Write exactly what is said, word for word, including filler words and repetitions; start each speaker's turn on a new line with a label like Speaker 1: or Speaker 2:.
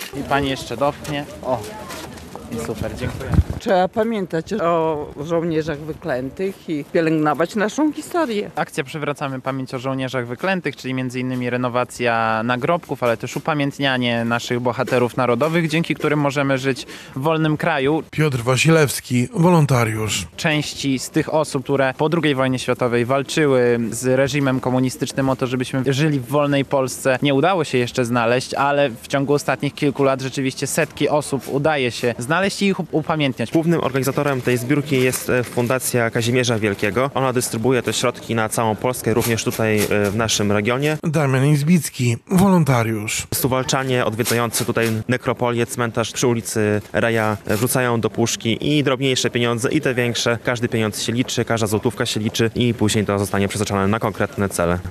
Speaker 1: I pani jeszcze dopchnie. O, i super, dziękuję.
Speaker 2: Trzeba pamiętać o żołnierzach wyklętych i pielęgnować naszą historię.
Speaker 1: Akcja Przywracamy Pamięć o Żołnierzach Wyklętych, czyli między innymi renowacja nagrobków, ale też upamiętnianie naszych bohaterów narodowych, dzięki którym możemy żyć w wolnym kraju.
Speaker 3: Piotr Wasilewski, wolontariusz.
Speaker 1: Części z tych osób, które po drugiej wojnie światowej walczyły z reżimem komunistycznym o to, żebyśmy żyli w wolnej Polsce, nie udało się jeszcze znaleźć, ale w ciągu ostatnich kilku lat rzeczywiście setki osób udaje się znaleźć i ich upamiętniać.
Speaker 4: Głównym organizatorem tej zbiórki jest Fundacja Kazimierza Wielkiego. Ona dystrybuuje te środki na całą Polskę, również tutaj w naszym regionie.
Speaker 3: Damian Izbicki, wolontariusz.
Speaker 4: Suwalczanie odwiedzający tutaj nekropolię, cmentarz przy ulicy Reja wrzucają do puszki i drobniejsze pieniądze, i te większe. Każdy pieniądz się liczy, każda złotówka się liczy i później to zostanie przeznaczone na konkretne cele.